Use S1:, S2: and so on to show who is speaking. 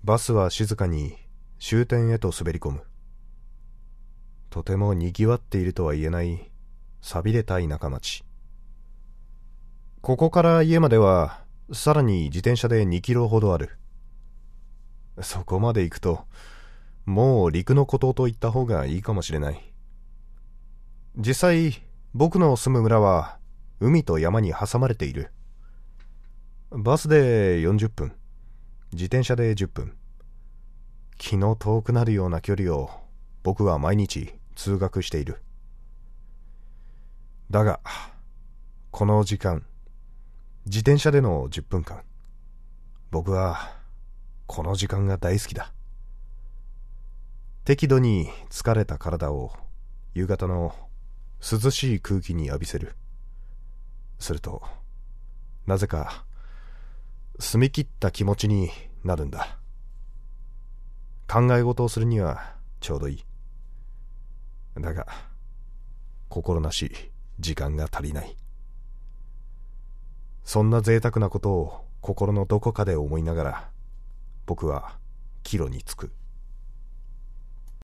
S1: バスは静かに終点へと滑り込む。とても賑わっているとは言えない寂れた田舎町。ここから家まではさらに自転車で2キロほどある。そこまで行くともう陸の孤島と言った方がいいかもしれない。実際僕の住む村は海と山に挟まれている。バスで40分、自転車で10分。気の遠くなるような距離を僕は毎日通学している。だがこの時間、自転車での10分間、僕はこの時間が大好きだ。適度に疲れた体を夕方の涼しい空気に浴びせる。するとなぜか澄み切った気持ちになるんだ。考え事をするにはちょうどいい。だが心なし時間が足りない。そんな贅沢なことを心のどこかで思いながら僕は帰路に着く。